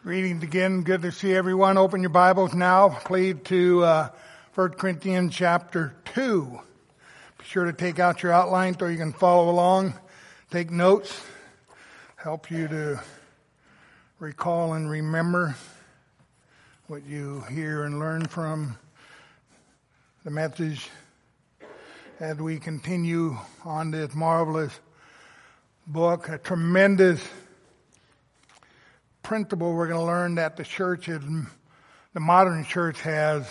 Reading again. Good to see everyone. Open your Bibles now, please, to 1 Corinthians chapter 2. Be sure to take out your outline so you can follow along. Take notes. Help you to recall and remember what you hear and learn from the message as we continue on this marvelous book. A tremendous principle we're going to learn that the modern church has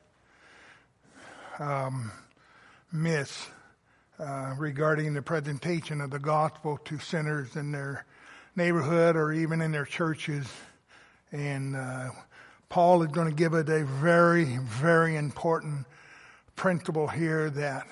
missed regarding the presentation of the gospel to sinners in their neighborhood or even in their churches. And Paul is going to give it a very, very important principle here that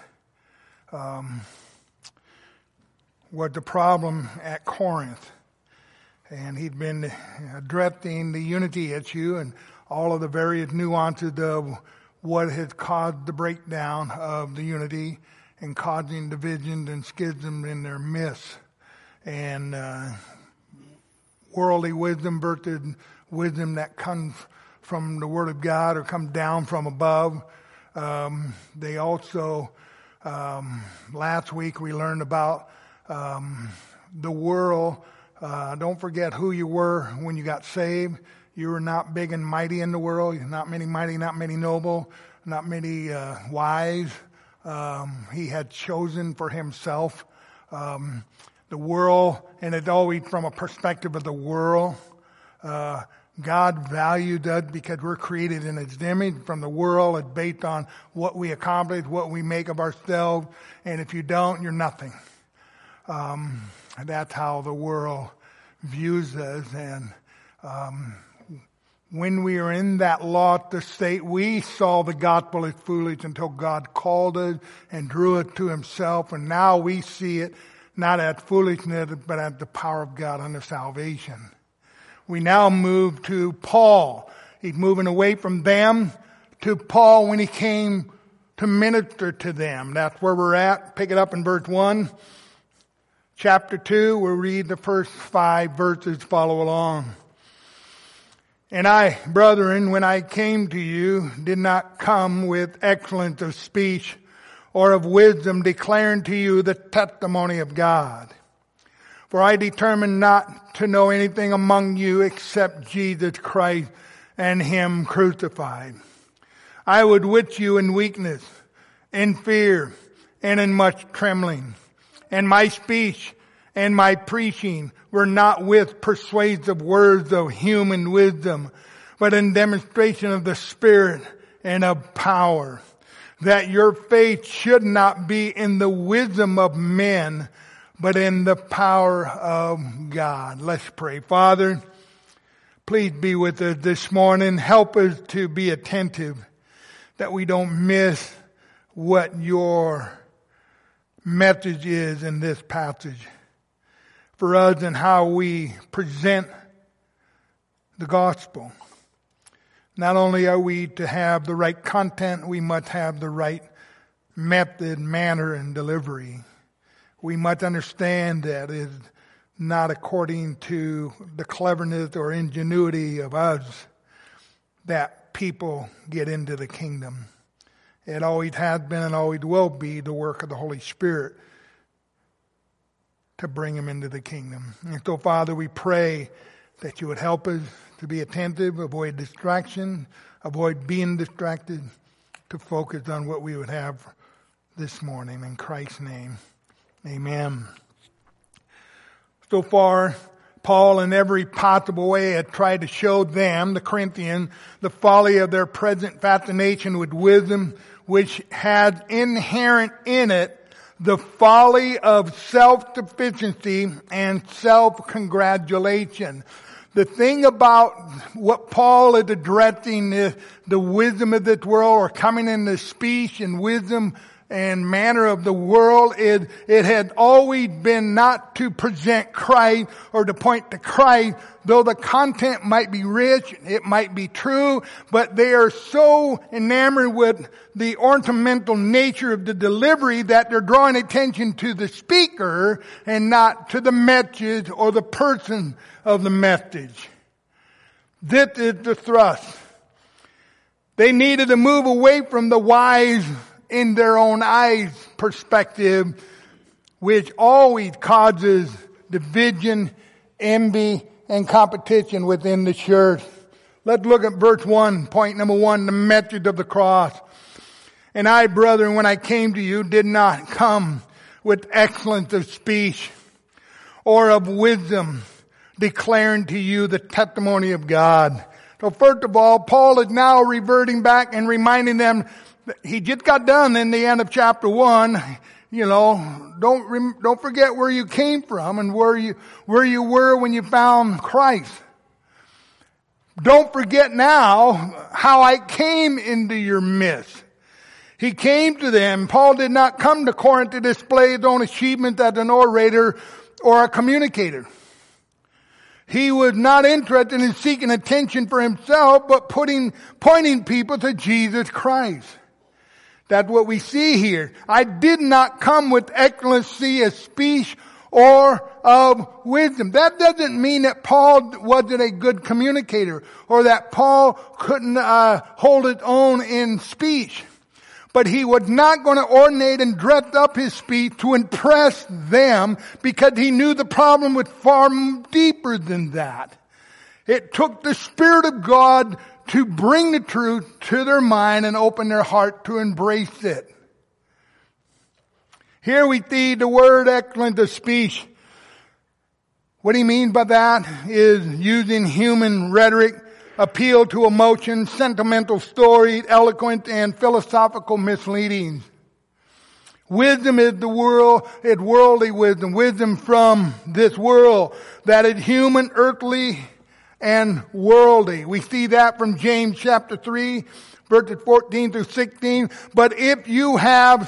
was the problem at Corinth. And he'd been addressing the unity issue and all of the various nuances of what has caused the breakdown of the unity and causing divisions and schism in their midst. And worldly wisdom versus wisdom that comes from the Word of God or comes down from above. They also, last week we learned about the world. Don't forget who you were when you got saved. You were not big and mighty in the world. Not many mighty, not many noble, not many wise. He had chosen for himself the world, and it's always from a perspective of the world. God valued us because we're created in His image. From the world, it's based on what we accomplish, what we make of ourselves, and if you don't, you're nothing. That's how the world views us. And when we are in that lost state, we saw the gospel as foolish until God called us and drew it to Himself. And now we see it not as foolishness, but as the power of God unto salvation. We now move to Paul. He's moving away from them to Paul when he came to minister to them. That's where we're at. Pick it up in verse 1. Chapter 2, we'll read the first 5 verses, follow along. And I, brethren, when I came to you, did not come with excellence of speech or of wisdom, declaring to you the testimony of God. For I determined not to know anything among you except Jesus Christ and Him crucified. I was with you in weakness, in fear, and in much trembling. And my speech and my preaching were not with persuasive words of human wisdom, but in demonstration of the Spirit and of power, that your faith should not be in the wisdom of men, but in the power of God. Let's pray. Father, please be with us this morning. Help us to be attentive, that we don't miss what your message is in this passage for us and how we present the gospel. Not only are we to have the right content, we must have the right method, manner, and delivery. We must understand that it is not according to the cleverness or ingenuity of us that people get into the kingdom. It always has been and always will be the work of the Holy Spirit to bring them into the kingdom. And so, Father, we pray that you would help us to be attentive, avoid distraction, avoid being distracted, to focus on what we would have this morning. In Christ's name, amen. So far, Paul, in every possible way, had tried to show them, the Corinthians, the folly of their present fascination with wisdom, which has inherent in it the folly of self-sufficiency and self-congratulation. The thing about what Paul is addressing, the wisdom of this world, or coming in the speech and wisdom and manner of the world, it had always been not to present Christ or to point to Christ, though the content might be rich, it might be true, but they are so enamored with the ornamental nature of the delivery that they're drawing attention to the speaker and not to the message or the person of the message. This is the thrust. They needed to move away from the wise in their own eyes perspective, which always causes division, envy, and competition within the church. Let's look at verse 1, point number 1, the message of the cross. And I, brethren, when I came to you, did not come with excellence of speech or of wisdom, declaring to you the testimony of God. So first of all, Paul is now reverting back and reminding them that he just got done in the end of chapter 1. You know, don't forget where you came from and where you were when you found Christ. Don't forget now how I came into your midst. He came to them. Paul did not come to Corinth to display his own achievements as an orator or a communicator. He was not interested in seeking attention for himself, but pointing people to Jesus Christ. That's what we see here. I did not come with excellency of speech or of wisdom. That doesn't mean that Paul wasn't a good communicator or that Paul couldn't hold his own in speech. But he was not going to ornate and dress up his speech to impress them, because he knew the problem was far deeper than that. It took the Spirit of God to bring the truth to their mind and open their heart to embrace it. Here we see the word excellent of speech. What he means by that is using human rhetoric, appeal to emotion, sentimental stories, eloquent and philosophical misleadings. Wisdom is it's worldly wisdom, wisdom from this world, that is human, earthly, and worldly. We see that from James chapter 3, verses 14 through 16. But if you have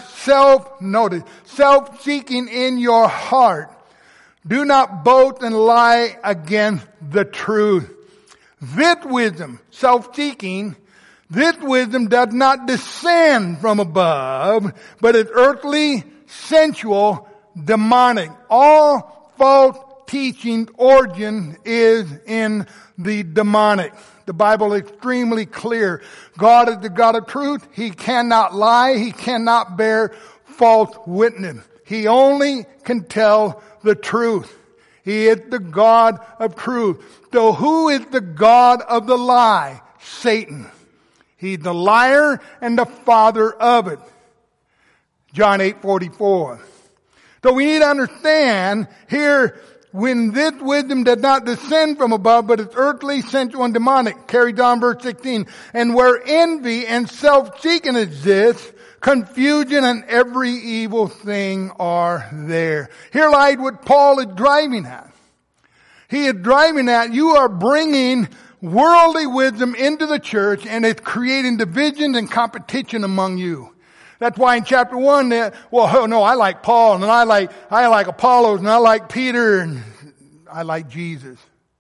self-seeking in your heart, do not boast and lie against the truth. This wisdom, self-seeking, this wisdom does not descend from above, but is earthly, sensual, demonic. All false teaching origin is in the demonic. The Bible is extremely clear. God is the God of truth. He cannot lie. He cannot bear false witness. He only can tell the truth. He is the God of truth. So who is the God of the lie? Satan. He's the liar and the father of it. John 8:44. So we need to understand here, when this wisdom does not descend from above, but it's earthly, sensual, and demonic. Carry on verse 16. And where envy and self-seeking exists, confusion and every evil thing are there. Here lies what Paul is driving at. He is driving at, you are bringing worldly wisdom into the church, and it's creating division and competition among you. That's why in chapter 1, I like Paul, and I like Apollos, and I like Peter, and I like Jesus.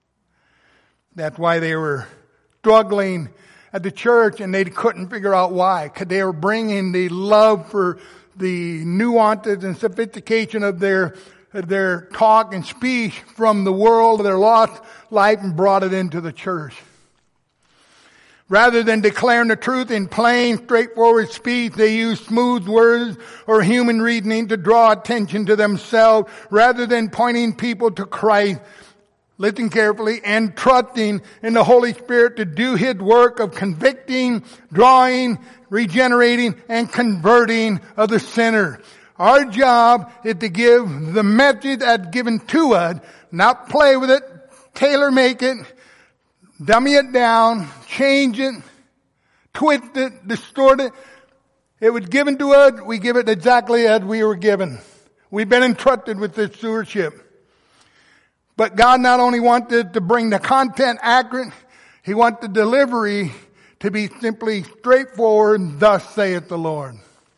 That's why they were struggling at the church, and they couldn't figure out why. Because they were bringing the love for the nuances and sophistication of their talk and speech from the world of their lost life and brought it into the church. Rather than declaring the truth in plain, straightforward speech, they use smooth words or human reasoning to draw attention to themselves, rather than pointing people to Christ. Listen carefully, and trusting in the Holy Spirit to do His work of convicting, drawing, regenerating, and converting of the sinner. Our job is to give the message that's given to us, not play with it, tailor make it, dummy it down, change it, twist it, distort it. It was given to us, we give it exactly as we were given. We've been entrusted with this stewardship. But God not only wanted to bring the content accurate, He wants the delivery to be simply straightforward, thus saith the Lord.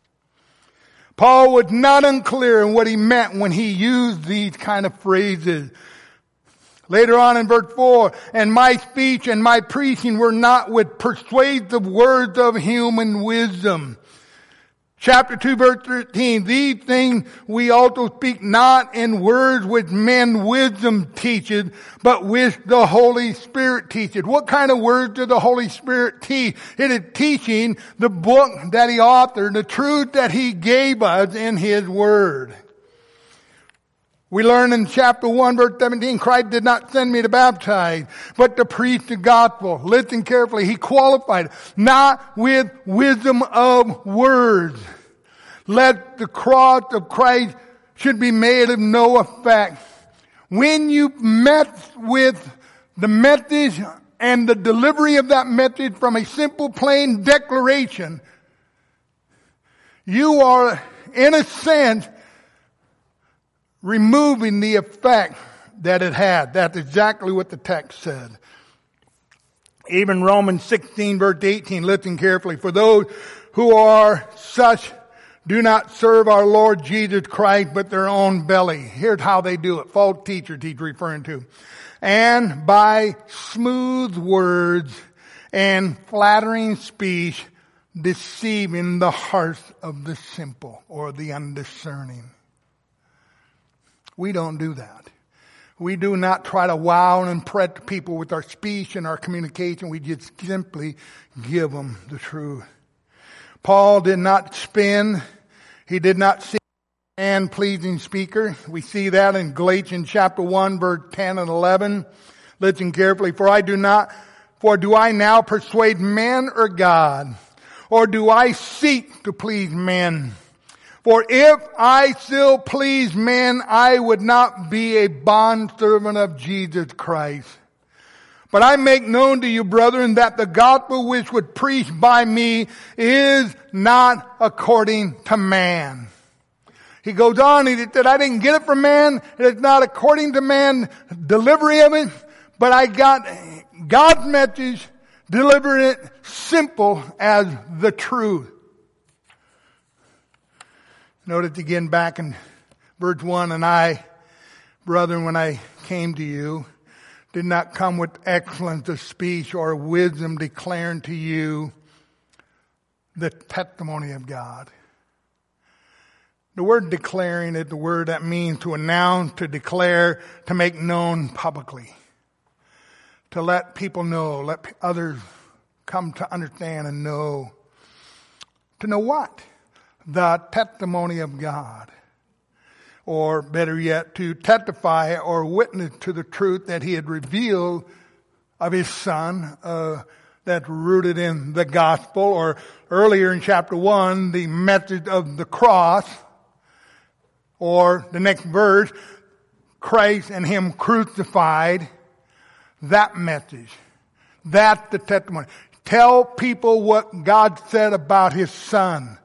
Paul was not unclear in what he meant when he used these kind of phrases. Later on in verse 4, and my speech and my preaching were not with persuasive words of human wisdom. Chapter 2 verse 13, these things we also speak not in words which men wisdom teacheth, but which the Holy Spirit teacheth. What kind of words did the Holy Spirit teach? It is teaching the book that He authored, the truth that He gave us in His Word. We learn in chapter 1 verse 17, Christ did not send me to baptize, but to preach the gospel. Listen carefully. He qualified, not with wisdom of words. Let the cross of Christ should be made of no effect. When you met with the message and the delivery of that message from a simple plain declaration, you are, in a sense, removing the effect that it had. That's exactly what the text said. Even Romans 16 verse 18, listen carefully. For those who are such do not serve our Lord Jesus Christ, but their own belly. Here's how they do it. False teachers he's referring to. And by smooth words and flattering speech, deceiving the hearts of the simple or the undiscerning. We don't do that. We do not try to wow and impress people with our speech and our communication. We just simply give them the truth. Paul did not spin. He did not seek a man-pleasing speaker. We see that in Galatians chapter 1, verse 10 and 11. Listen carefully. For do I now persuade men or God? Or do I seek to please men? For if I still please men, I would not be a bondservant of Jesus Christ. But I make known to you, brethren, that the gospel which was preached by me is not according to man. He goes on, he said, I didn't get it from man. It's not according to man, delivery of it. But I got God's message, delivered it simple as the truth. Notice again back in verse 1, and I, brethren, when I came to you, did not come with excellence of speech or wisdom declaring to you the testimony of God. The word declaring is the word that means to announce, to declare, to make known publicly. To let people know, let others come to understand and know. To know what? The testimony of God. Or better yet, to testify or witness to the truth that He had revealed of His Son, that's rooted in the gospel, or earlier in chapter 1, the message of the cross, or the next verse, Christ and Him crucified, that message. That's the testimony. Tell people what God said about His Son.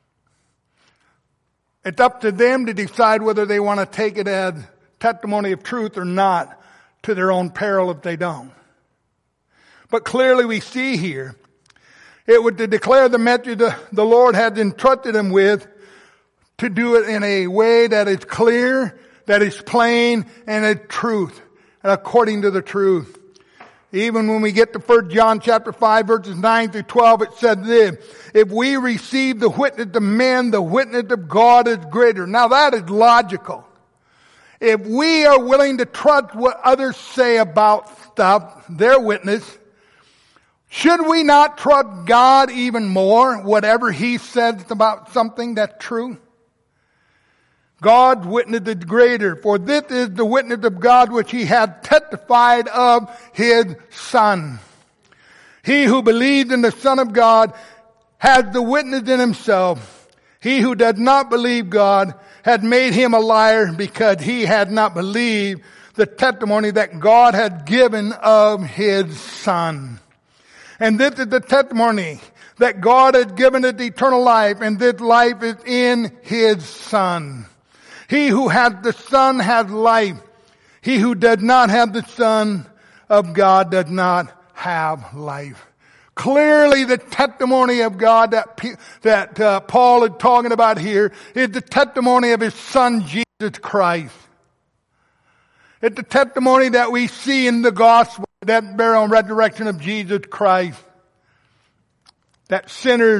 It's up to them to decide whether they want to take it as testimony of truth or not, to their own peril if they don't. But clearly we see here, it would to declare the message the Lord had entrusted him with, to do it in a way that is clear, that is plain, and is truth, and according to the truth. Even when we get to 1 John chapter 5 verses 9 through 12, it said this, if we receive the witness of men, the witness of God is greater. Now that is logical. If we are willing to trust what others say about stuff, their witness, should we not trust God even more, whatever He says about something that's true? God's witness is greater, for this is the witness of God which He had testified of His Son. He who believes in the Son of God has the witness in himself. He who does not believe God had made him a liar, because he had not believed the testimony that God had given of His Son. And this is the testimony, that God has given us eternal life, and this life is in His Son. He who has the Son has life. He who does not have the Son of God does not have life. Clearly the testimony of God that Paul is talking about here is the testimony of His Son Jesus Christ. It's the testimony that we see in the gospel, that burial and resurrection of Jesus Christ. That sinners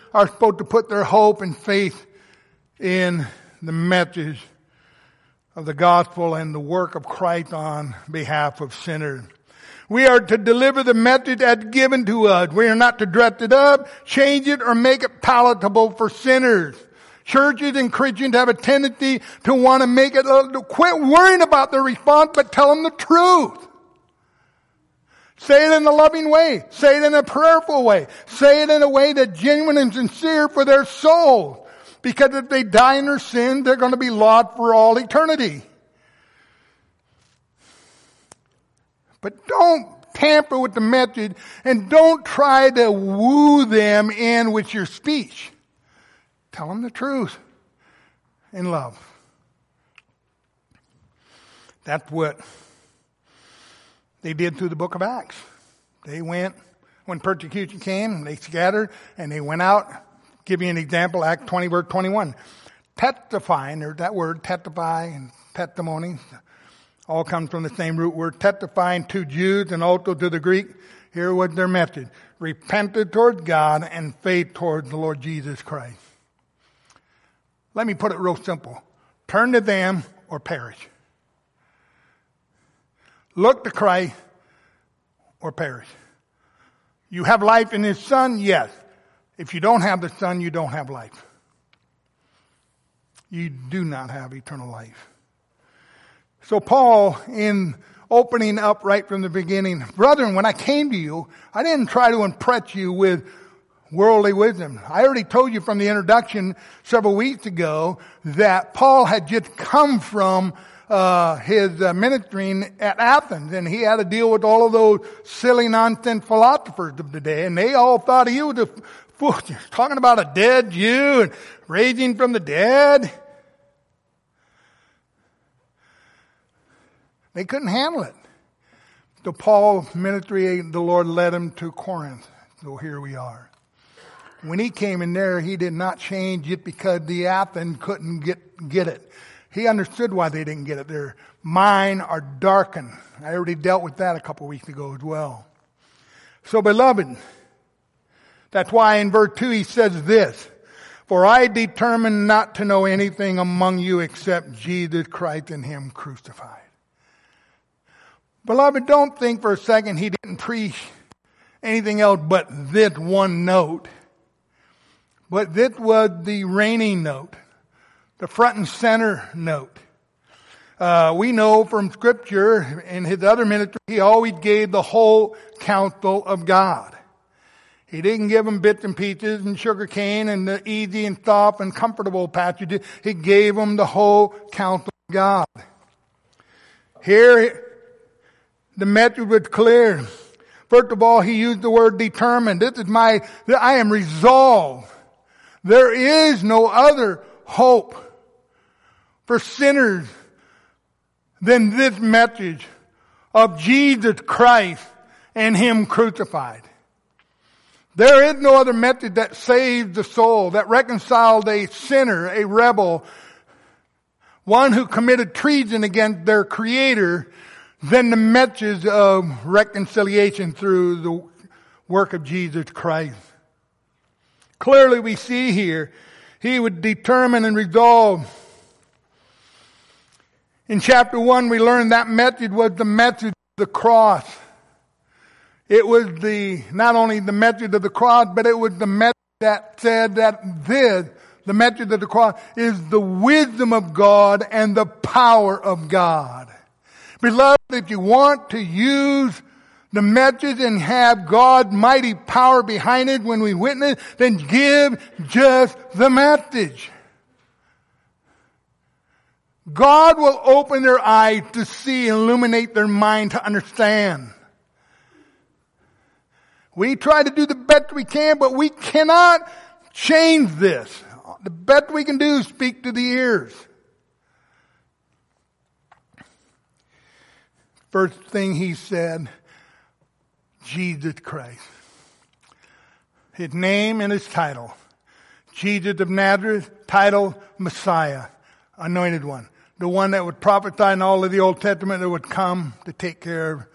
are supposed to put their hope and faith in the message of the gospel and the work of Christ on behalf of sinners. We are to deliver the message that's given to us. We are not to dress it up, change it, or make it palatable for sinners. Churches and Christians have a tendency to want to make it, quit worrying about their response, but tell them the truth. Say it in a loving way. Say it in a prayerful way. Say it in a way that's genuine and sincere for their soul. Because if they die in their sin, they're going to be lost for all eternity. But don't tamper with the message and don't try to woo them in with your speech. Tell them the truth in love. That's what they did through the book of Acts. They went, when persecution came, they scattered and they went out. Give you an example, Acts 20 verse 21. Testifying, there's that word, testify and testimony. All comes from the same root word, testifying to Jews and also to the Greek. Here was their message. Repented towards God and faith towards the Lord Jesus Christ. Let me put it real simple. Turn to them or perish. Look to Christ or perish. You have life in His Son? Yes. If you don't have the Son, you don't have life. You do not have eternal life. So Paul, in opening up right from the beginning, brethren, when I came to you, I didn't try to impress you with worldly wisdom. I already told you from the introduction several weeks ago that Paul had just come from his ministering at Athens, and he had to deal with all of those silly nonsense philosophers of the day, and they all thought he was a fool, talking about a dead Jew and raising from the dead. They couldn't handle it. So Paul's ministry, the Lord led him to Corinth. So here we are. When he came in there, he did not change it because the Athens couldn't get it. He understood why they didn't get it. Their mind are darkened. I already dealt with that a couple weeks ago as well. So beloved, that's why in verse 2 he says this, for I determined not to know anything among you except Jesus Christ and Him crucified. Beloved, don't think for a second he didn't preach anything else but this one note. But this was the reigning note, the front and center note. We know from Scripture, in his other ministry, he always gave the whole counsel of God. He didn't give them bits and pieces and sugar cane and the easy and soft and comfortable passages. He gave them the whole counsel of God. Here, the message was clear. First of all, he used the word determined. I am resolved. There is no other hope for sinners than this message of Jesus Christ and Him crucified. There is no other message that saves the soul, that reconciled a sinner, a rebel, one who committed treason against their Creator, than the message of reconciliation through the work of Jesus Christ. Clearly we see here, he would determine and resolve. In chapter 1 we learned that message was the message of the cross. It was not only the message of the cross, but it was the message that said that the message of the cross is the wisdom of God and the power of God. Beloved, if you want to use the message and have God's mighty power behind it when we witness, then give just the message. God will open their eyes to see, illuminate their mind to understand. We try to do the best we can, but we cannot change this. The best we can do is speak to the ears. First thing he said, Jesus Christ. His name and his title. Jesus of Nazareth, title Messiah, anointed one. The one that would prophesy in all of the Old Testament that would come to take care of.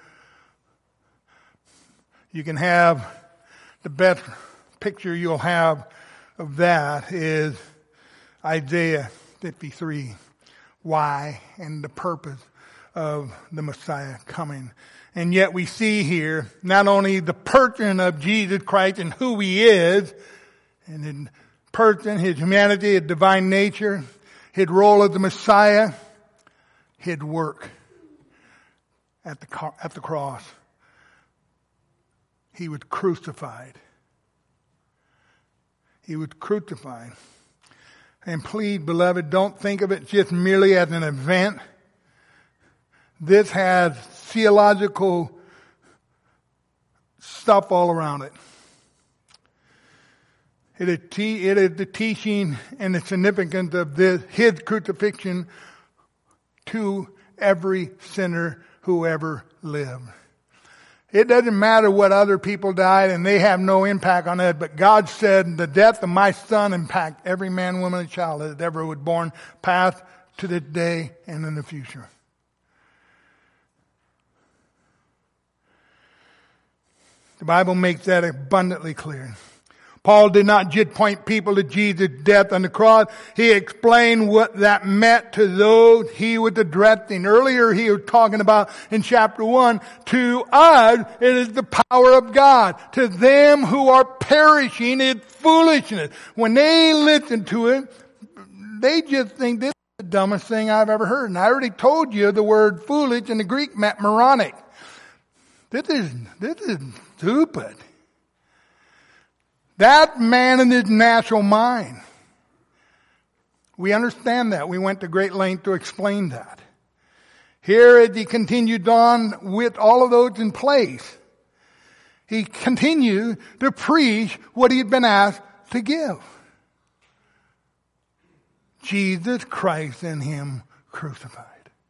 You can have the best picture you'll have of that is Isaiah 53. Why and the purpose of the Messiah coming. And yet we see here not only the person of Jesus Christ and who he is, and his person, his humanity, his divine nature, his role as the Messiah, his work at the cross. He was crucified. He was crucified. And please, beloved, don't think of it just merely as an event. This has theological stuff all around it. It is the teaching and the significance of his crucifixion to every sinner who ever lived. It doesn't matter what other people died, and they have no impact on it, but God said, the death of my son impact every man, woman, and child that ever was born, past to this day and in the future. The Bible makes that abundantly clear. Paul did not just point people to Jesus' death on the cross. He explained what that meant to those he was addressing. Earlier he was talking about in chapter 1, to us it is the power of God. To them who are perishing it's foolishness. When they listen to it, they just think this is the dumbest thing I've ever heard. And I already told you the word foolish in the Greek meant moronic. This is stupid. That man in his natural mind. We understand that. We went to great length to explain that. Here as he continued on with all of those in place, he continued to preach what he had been asked to give. Jesus Christ and him crucified.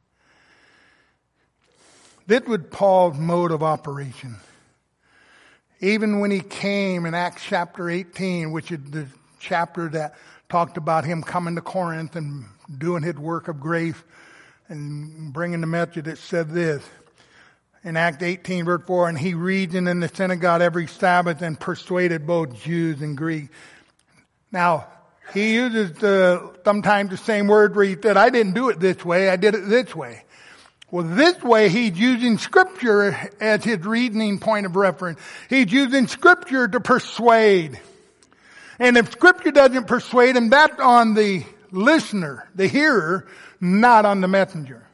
This was Paul's mode of operation. Even when he came in Acts chapter 18, which is the chapter that talked about him coming to Corinth and doing his work of grace and bringing the message, it said this. In Acts 18 verse 4, and he reasoned in the synagogue every Sabbath and persuaded both Jews and Greeks. Now, he uses sometimes the same word where he said, I didn't do it this way, I did it this way. Well, this way he's using Scripture as his reasoning point of reference. He's using Scripture to persuade. And if Scripture doesn't persuade him, that's on the listener, the hearer, not on the messenger.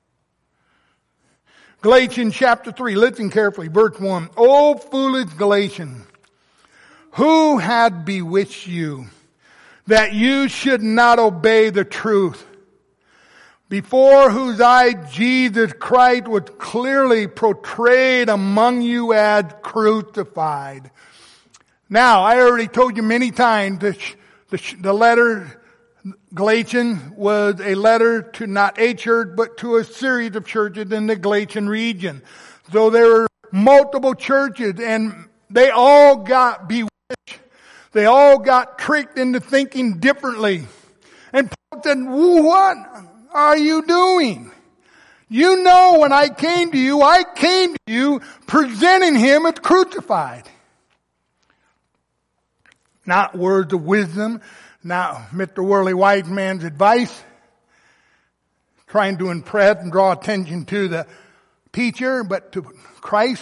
Galatians chapter 3, listen carefully, verse 1. O foolish Galatians, who had bewitched you that you should not obey the truth? Before whose eyes Jesus Christ was clearly portrayed among you as crucified. Now, I already told you many times the letter Galatians was a letter to not a church, but to a series of churches in the Galatian region. So there were multiple churches, and they all got bewitched. They all got tricked into thinking differently. And Paul said, what are you doing? You know when I came to you presenting him as crucified. Not words of wisdom, not Mr. Worldly Wise Man's advice, trying to impress and draw attention to the teacher, but to Christ.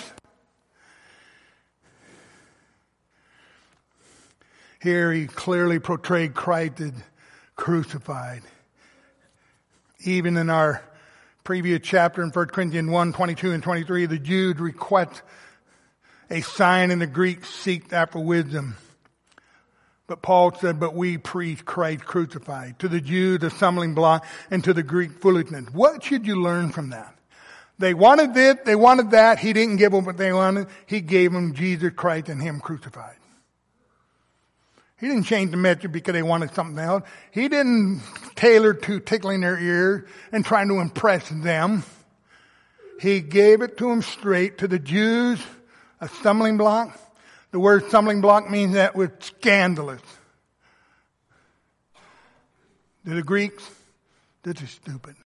Here he clearly portrayed Christ as crucified. Even in our previous chapter in 1 Corinthians 1, 22 and 23, the Jews request a sign, and the Greeks seek after wisdom. But Paul said, but we preach Christ crucified. To the Jews, a stumbling block, and to the Greek, foolishness. What should you learn from that? They wanted this, they wanted that. He didn't give them what they wanted. He gave them Jesus Christ and him crucified. He didn't change the message because they wanted something else. He didn't tailor to tickling their ears and trying to impress them. He gave it to them straight. To the Jews, a stumbling block. The word stumbling block means that was scandalous. To the Greeks, this is stupid.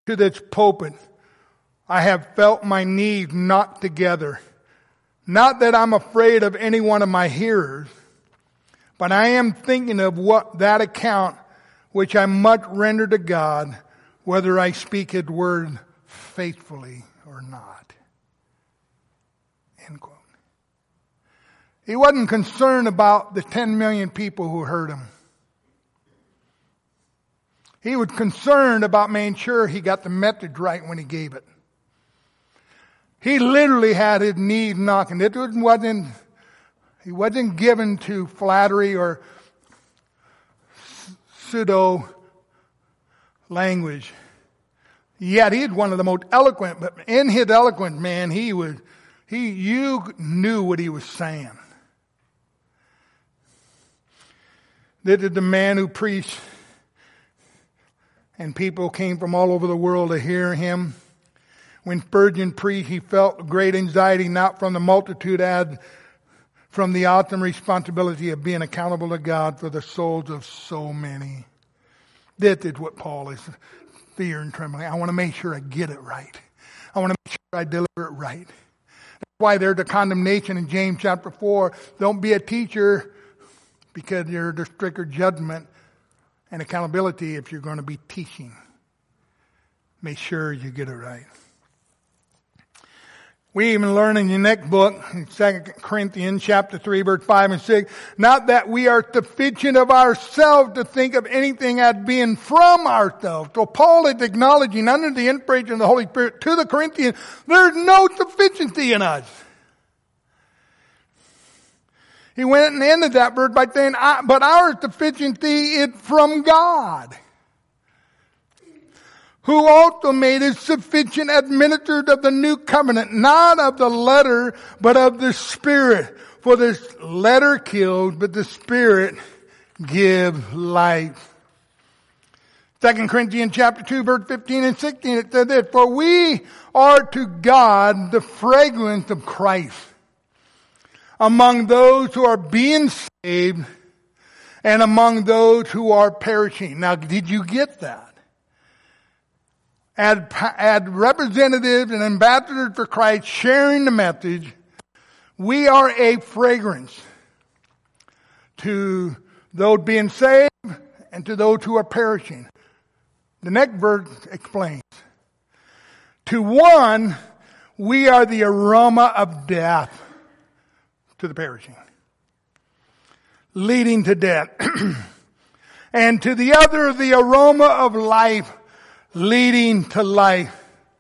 to this pulpit, I have felt my knees knocked together. Not that I'm afraid of any one of my hearers, but I am thinking of what that account which I must render to God, whether I speak His word faithfully or not. End quote. He wasn't concerned about the 10 million people who heard him. He was concerned about making sure he got the message right when he gave it. He literally had his knees knocking. He wasn't given to flattery or pseudo language. Yet he's one of the most eloquent, but in his eloquence, man, you knew what he was saying. This is the man who preached, and people came from all over the world to hear him. When Spurgeon preached, he felt great anxiety, not from the multitude, as from the awesome responsibility of being accountable to God for the souls of so many. This is what Paul is, fear and trembling. I want to make sure I get it right. I want to make sure I deliver it right. That's why there's the condemnation in James chapter 4. Don't be a teacher because you're under stricter judgment and accountability if you're going to be teaching. Make sure you get it right. We even learn in the next book, in 2 Corinthians chapter 3, verse 5 and 6, not that we are sufficient of ourselves to think of anything as being from ourselves. So Paul is acknowledging under the inspiration of the Holy Spirit to the Corinthians, there's no sufficiency in us. He went and ended that verse by saying, but our sufficiency is from God, who also made us sufficient as ministers of the new covenant, not of the letter, but of the Spirit. For the letter kills, but the Spirit gives life. 2 Corinthians chapter 2, verse 15 and 16, it says this, for we are to God the fragrance of Christ among those who are being saved and among those who are perishing. Now, did you get that? As representatives and ambassadors for Christ sharing the message, we are a fragrance to those being saved and to those who are perishing. The next verse explains. To one, we are the aroma of death to the perishing, leading to death. And to the other, the aroma of life, leading to life.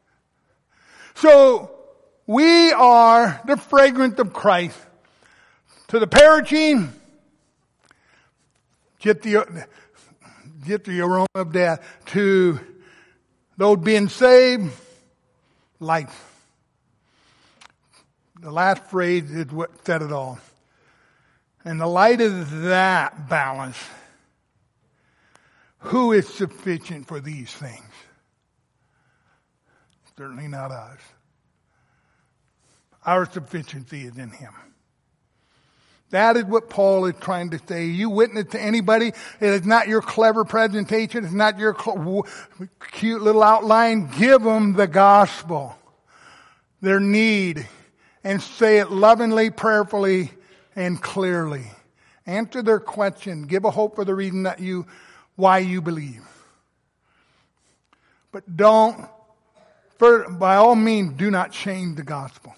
So, we are the fragrance of Christ. To the perishing, get the aroma of death. To those being saved, life. The last phrase is what said it all. And the light of that balance, who is sufficient for these things? Certainly not us. Our sufficiency is in Him. That is what Paul is trying to say. You witness to anybody, it is not your clever presentation, it's not your cute little outline. Give them the gospel, their need, and say it lovingly, prayerfully, and clearly. Answer their question. Give a hope for the reason that why you believe. But by all means, do not change the gospel.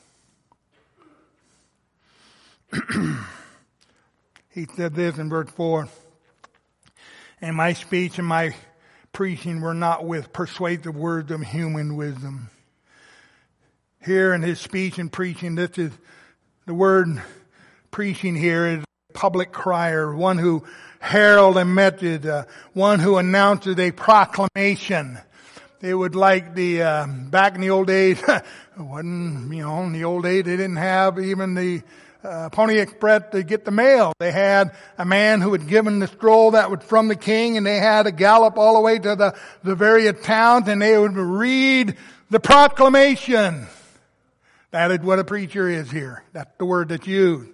He said this in verse 4. And my speech and my preaching were not with persuasive words of human wisdom. Here in his speech and preaching, this is the word preaching here is a public crier, one who herald a message, one who announces a proclamation. It would like back in the old days, in the old days they didn't have even the Pony Express to get the mail. They had a man who had given the scroll that was from the king, and they had to gallop all the way to the various towns, and they would read the proclamation. That is what a preacher is here. That's the word that's used.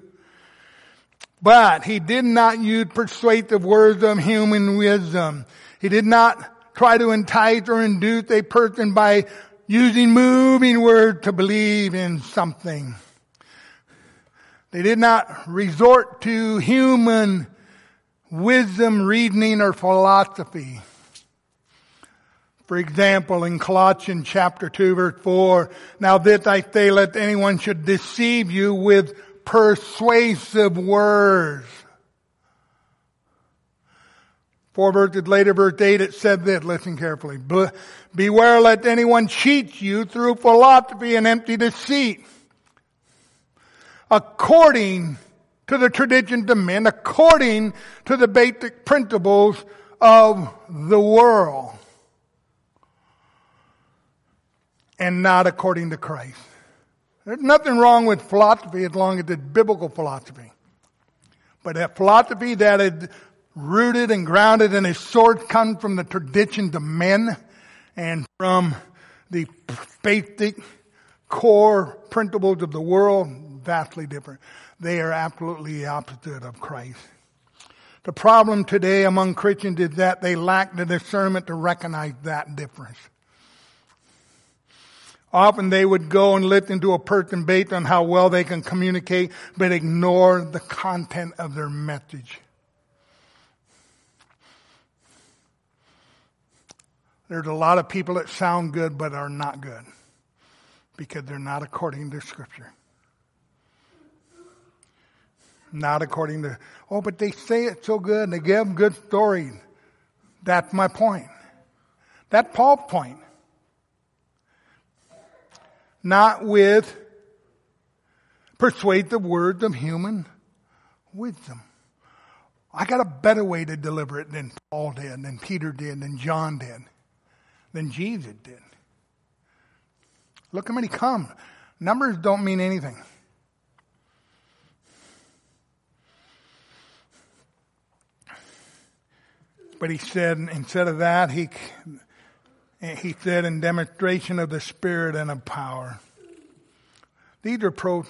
But he did not use persuasive words of human wisdom. He did not try to entice or induce a person by using moving words to believe in something. They did not resort to human wisdom, reasoning, or philosophy. For example, in Colossians chapter 2, verse 4, now this I say, let anyone should deceive you with persuasive words. 4 verses later, verse 8, it said this, listen carefully. Beware let anyone cheat you through philosophy and empty deceit, according to the traditions of men, according to the basic principles of the world, and not according to Christ. There's nothing wrong with philosophy as long as it's biblical philosophy. But that philosophy that is rooted and grounded in a source comes from the traditions of men and from the basic core principles of the world, vastly different. They are absolutely the opposite of Christ. The problem today among Christians is that they lack the discernment to recognize that difference. Often they would go and listen to a person based on how well they can communicate, but ignore the content of their message. There's a lot of people that sound good but are not good because they're not according to Scripture. Not according to, but they say it so good and they give good stories. That's my point. That's Paul's point. Not with persuasive words of human wisdom. I got a better way to deliver it than Paul did, than Peter did, than John did, than Jesus did. Look how many come. Numbers don't mean anything. But he said, instead of that, he said, in demonstration of the Spirit and of power. These are pros.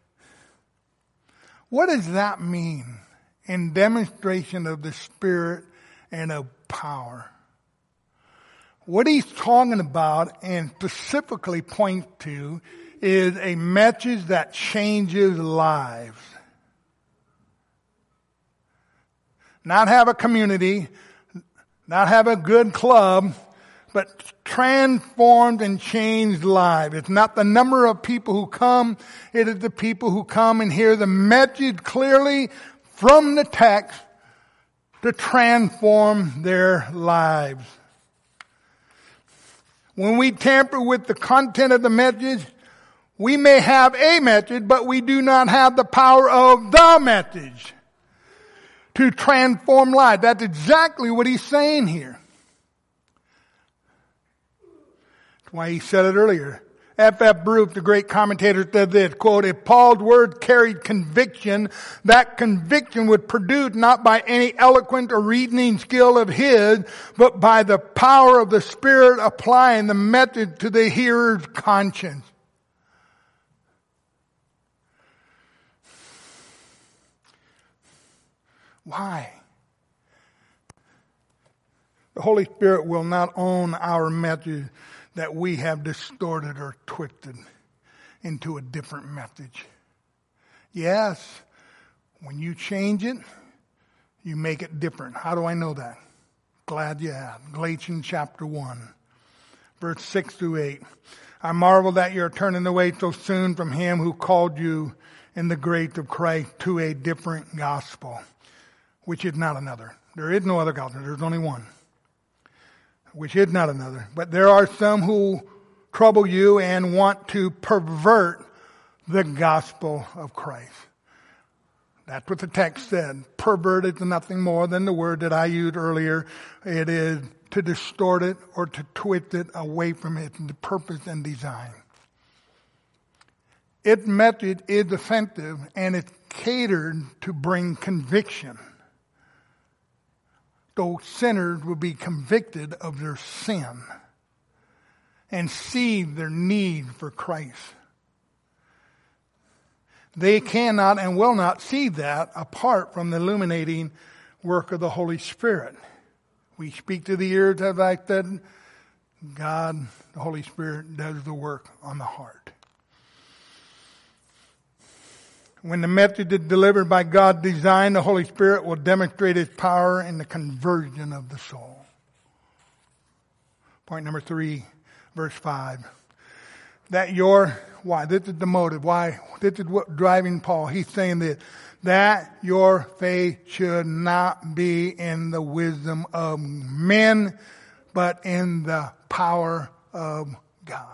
What does that mean? In demonstration of the Spirit and of power. What he's talking about and specifically points to is a message that changes lives. Not have a community, not have a good club, but transformed and changed lives. It's not the number of people who come, it is the people who come and hear the message clearly from the text to transform their lives. When we tamper with the content of the message, we may have a message, but we do not have the power of the message to transform lives. That's exactly what he's saying here. That's why he said it earlier. F.F. Bruce, the great commentator, said this, quote, if Paul's word carried conviction, that conviction would produce not by any eloquent or reasoning skill of his, but by the power of the Spirit applying the message to the hearer's conscience. Why? The Holy Spirit will not own our message that we have distorted or twisted into a different message. Yes, when you change it, you make it different. How do I know that? Glad you have. Galatians chapter 1, verse 6 through 8. I marvel that you're turning away so soon from him who called you in the grace of Christ to a different gospel, which is not another. There is no other gospel. There's only one, which is not another. But there are some who trouble you and want to pervert the gospel of Christ. That's what the text said. Pervert is nothing more than the word that I used earlier. It is to distort it or to twist it away from its purpose and design. Its message is offensive and it's catered to bring conviction. Those sinners will be convicted of their sin and see their need for Christ. They cannot and will not see that apart from the illuminating work of the Holy Spirit. We speak to the ears, as I said. God, the Holy Spirit, does the work on the heart. When the message is delivered by God's design, the Holy Spirit will demonstrate His power in the conversion of the soul. Point number 3, verse 5. Why? This is the motive. Why? This is what driving Paul. He's saying this. That your faith should not be in the wisdom of men, but in the power of God.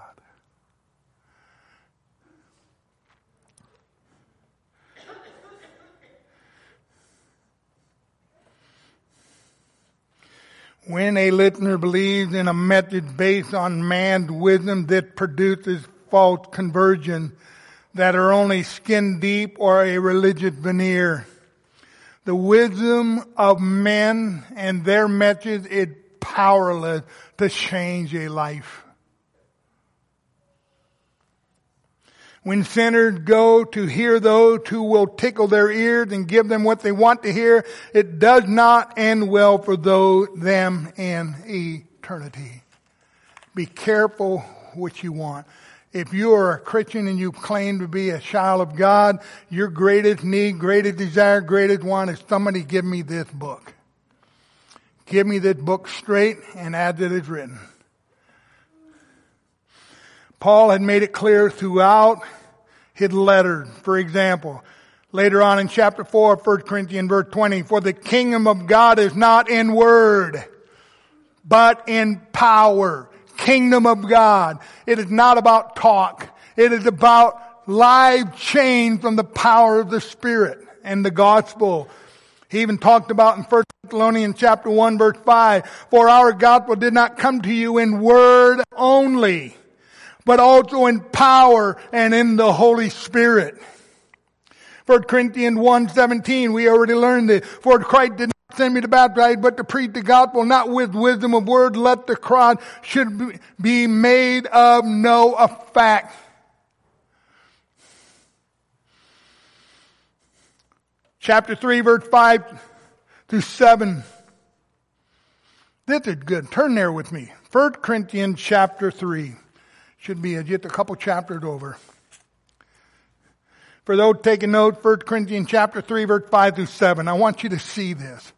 When a listener believes in a message based on man's wisdom, that produces false conversion that are only skin deep or a religious veneer. The wisdom of men and their message is powerless to change a life. When sinners go to hear those who will tickle their ears and give them what they want to hear, it does not end well for them in eternity. Be careful what you want. If you are a Christian and you claim to be a child of God, your greatest need, greatest desire, greatest want is somebody give me this book. Give me this book straight and as it is written. Paul had made it clear throughout his letters. For example, later on in chapter 4 of 1 Corinthians verse 20, for the kingdom of God is not in word, but in power. Kingdom of God. It is not about talk. It is about life change from the power of the Spirit and the gospel. He even talked about in 1 Thessalonians chapter 1 verse 5, for our gospel did not come to you in word only, but also in power and in the Holy Spirit. 1 Corinthians 1:17, we already learned this. For Christ did not send me to baptize, but to preach the gospel, not with wisdom of words, lest the cross should be made of no effect. Chapter 3, verse 5 through 7. This is good. Turn there with me. 1 Corinthians chapter 3. Should be just a couple chapters over. For those taking note, 1 Corinthians chapter 3, verse 5 through 7. I want you to see this.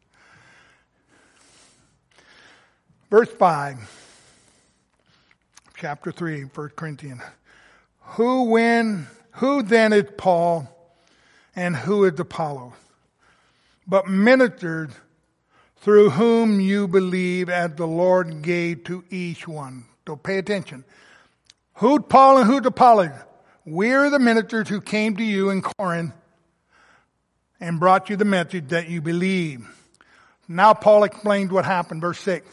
Verse 5. Chapter 3, 1 Corinthians. Who then is Paul and who is Apollos? But ministers through whom you believe as the Lord gave to each one. So pay attention. Who's Paul and who's Apollos? We're the ministers who came to you in Corinth and brought you the message that you believe. Now Paul explains what happened. Verse 6.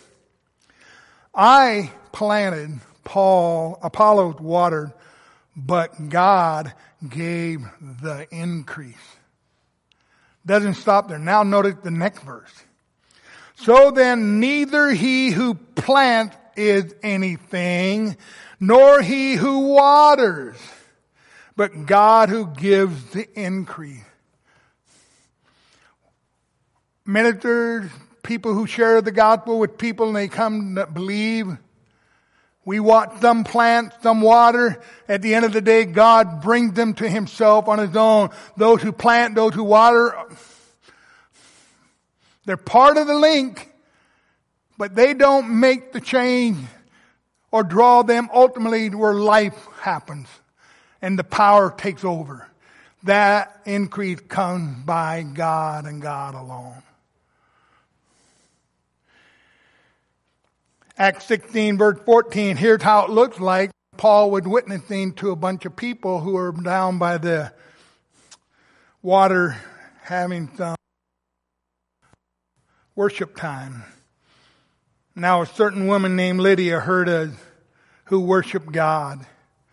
I planted, Apollos watered, but God gave the increase. Doesn't stop there. Now notice the next verse. So then neither he who plants is anything, nor he who waters, but God who gives the increase. Ministers, people who share the gospel with people and they come to believe. We watch some plant, some water. At the end of the day, God brings them to Himself on His own. Those who plant, those who water, they're part of the link, but they don't make the change or draw them ultimately to where life happens and the power takes over. That increase comes by God and God alone. Acts 16 verse 14, here's how it looks like Paul was witnessing to a bunch of people who were down by the water having some worship time. Now a certain woman named Lydia heard us who worshiped God.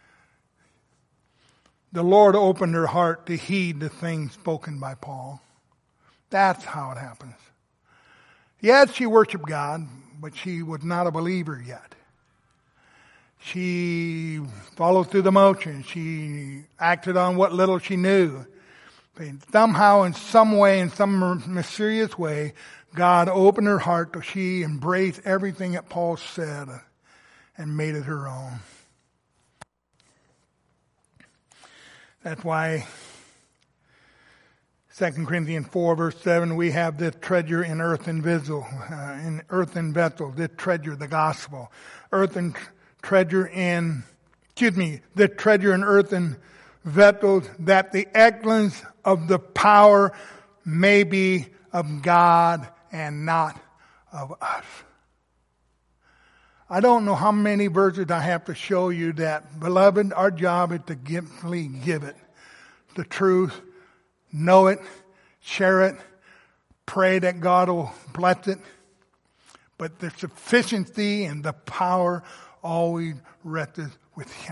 The Lord opened her heart to heed the things spoken by Paul. That's how it happens. Yes, she worshiped God, but she was not a believer yet. She followed through the motions. She acted on what little she knew. But somehow, in some way, in some mysterious way, God opened her heart till she embraced everything that Paul said and made it her own. That's why 2 Corinthians 4 verse 7, we have this treasure in earthen vessel, this treasure, the gospel. The treasure in earthen vessels, that the excellence of the power may be of God and not of us. I don't know how many verses I have to show you that, beloved, our job is to simply give it the truth, know it, share it, pray that God will bless it. But the sufficiency and the power always rests with Him.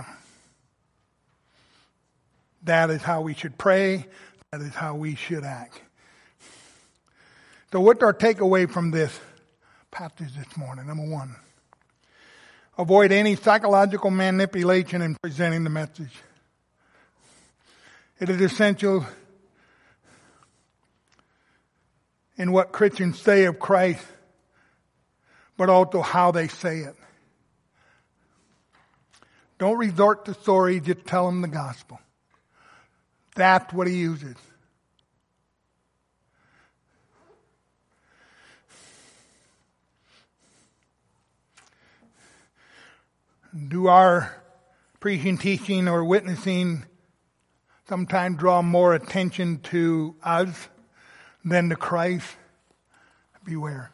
That is how we should pray. That is how we should act. So what's our takeaway from this passage this morning? Number one, avoid any psychological manipulation in presenting the message. It is essential in what Christians say of Christ, but also how they say it. Don't resort to stories, just tell them the gospel. That's what He uses. Do our preaching, teaching, or witnessing sometimes draw more attention to us than to Christ? Beware.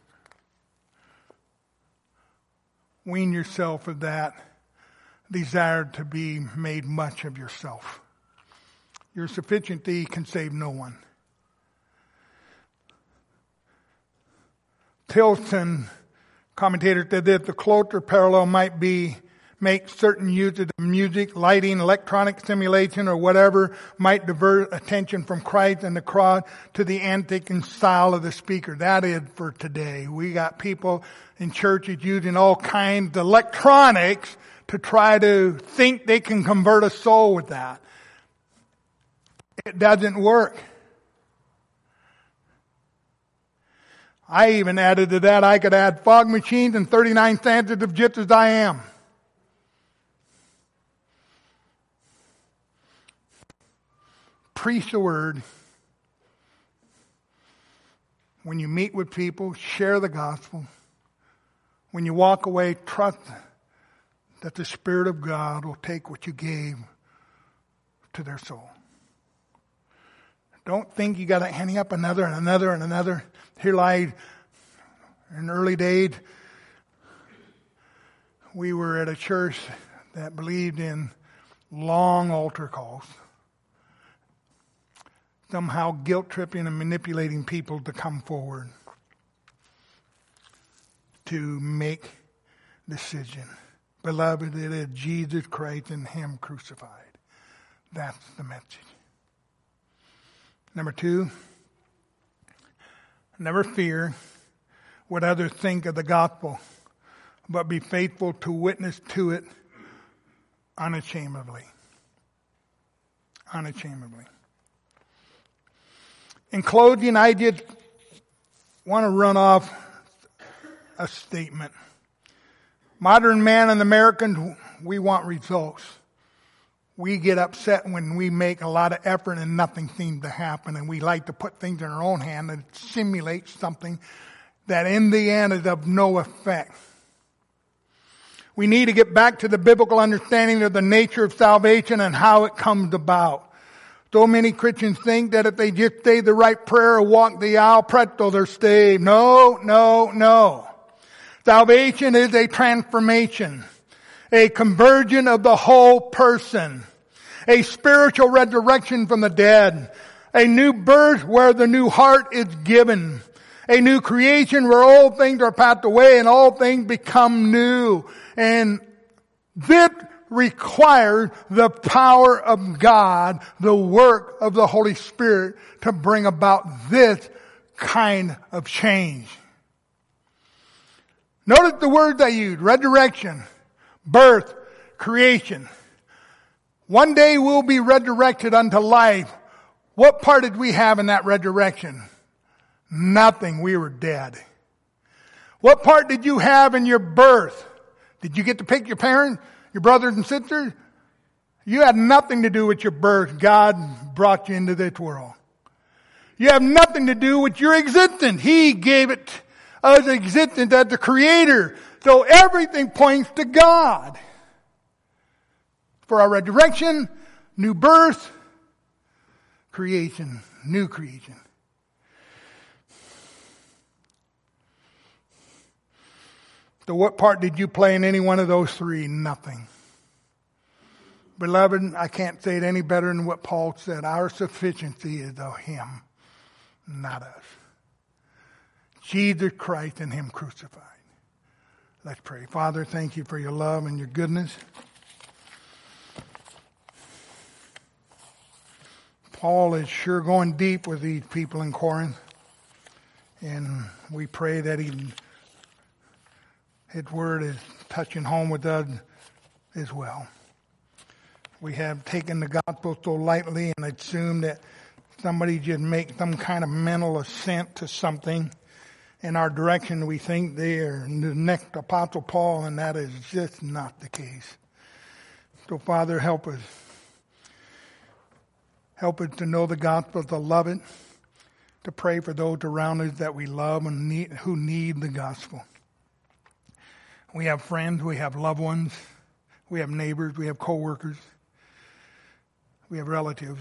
Wean yourself of that desire to be made much of yourself. Your sufficiency can save no one. Tilson, commentator, said that the closer parallel might be make certain use of music, lighting, electronic stimulation, or whatever might divert attention from Christ and the cross to the antic and style of the speaker. That is for today. We got people in churches using all kinds of electronics to try to think they can convert a soul with that. It doesn't work. I even added to that, I could add fog machines and 39 stanzas of Just As I Am. Preach the word. When you meet with people, share the gospel. When you walk away, trust that the Spirit of God will take what you gave to their soul. Don't think you got to hang up another and another and another. Here lies, in early days, we were at a church that believed in long altar calls. Somehow guilt-tripping and manipulating people to come forward to make decision. Beloved, it is Jesus Christ and Him crucified. That's the message. Number two, never fear what others think of the gospel, but be faithful to witness to it unashamedly. Unashamedly. In closing, I just want to run off a statement. Modern man and Americans, we want results. We get upset when we make a lot of effort and nothing seems to happen, and we like to put things in our own hand and simulate something that in the end is of no effect. We need to get back to the biblical understanding of the nature of salvation and how it comes about. So many Christians think that if they just say the right prayer or walk the aisle, presto, they're saved. No. Salvation is a transformation, a conversion of the whole person, a spiritual resurrection from the dead, a new birth where the new heart is given, a new creation where old things are passed away and all things become new. And this requires the power of God, the work of the Holy Spirit to bring about this kind of change. Notice the words I used: resurrection, birth, creation. One day we'll be resurrected unto life. What part did we have in that resurrection? Nothing. We were dead. What part did you have in your birth? Did you get to pick your parents, your brothers and sisters? You had nothing to do with your birth. God brought you into this world. You have nothing to do with your existence. He gave it us existence as the Creator. So everything points to God. For our resurrection, new birth, creation, new creation. So what part did you play in any one of those three? Nothing. Beloved, I can't say it any better than what Paul said. Our sufficiency is of Him, not us. Jesus Christ and Him crucified. Let's pray. Father, thank you for your love and your goodness. Paul is sure going deep with these people in Corinth. And we pray that his word is touching home with us as well. We have taken the gospel so lightly and assumed that somebody just make some kind of mental assent to something in our direction. We think they are the next Apostle Paul, and that is just not the case. So, Father, help us. Help us to know the gospel, to love it, to pray for those around us that we love and who need the gospel. We have friends, we have loved ones, we have neighbors, we have co-workers, we have relatives.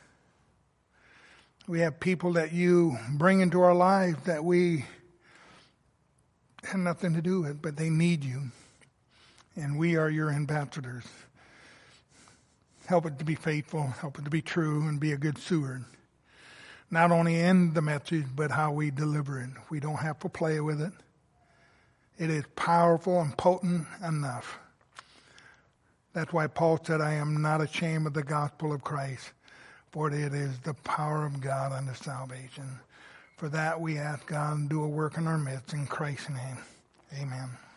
We have people that you bring into our lives that we have nothing to do with, but they need you. And we are your ambassadors. Help it to be faithful, help it to be true, and be a good steward. Not only in the message, but how we deliver it. We don't have to play with it. It is powerful and potent enough. That's why Paul said, I am not ashamed of the gospel of Christ, for it is the power of God unto salvation. For that we ask God to do a work in our midst in Christ's name. Amen.